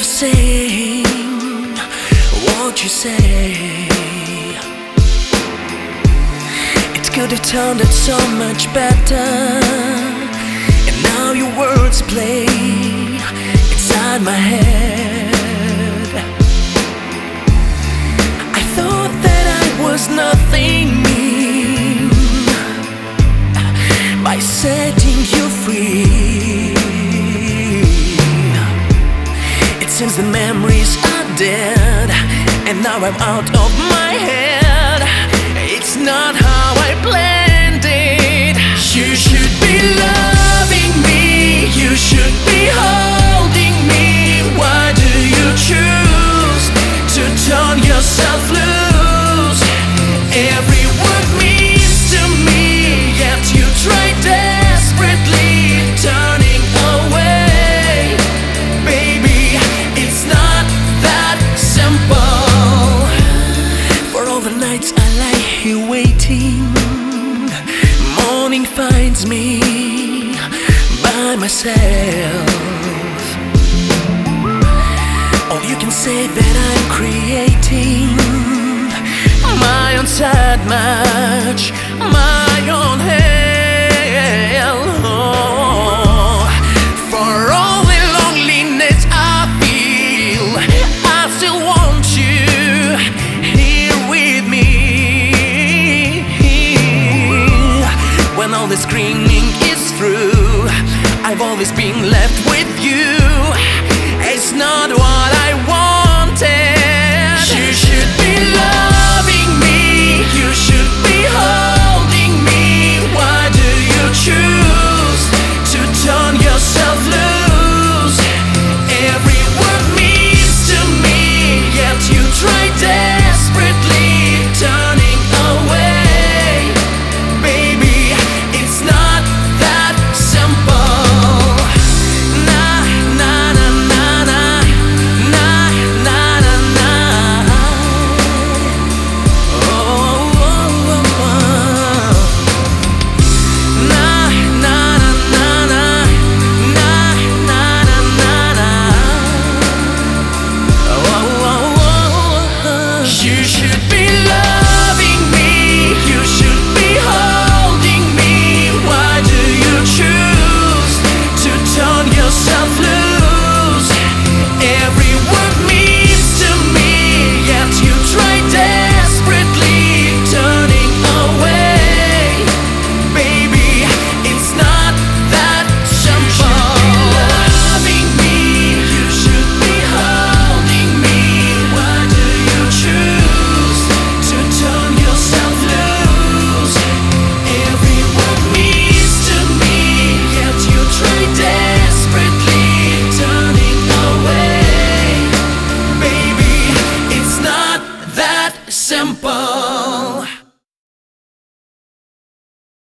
of saying what you say. It could have turned out so much better, and now your words play inside my head. I thought that I was nothing mean by setting you free. It seems the memories are dead, and now I'm out of my head. It's not how I planned it. You should be loving me, you should be holding me. Why do you choose to turn yourself loose? Every word means to me, yet you try desperately turning away. Baby, it's not that simple. For all the nights I lie here waiting, morning finds me by myself. Or you can say that I'm creating my own sad match, my own hell.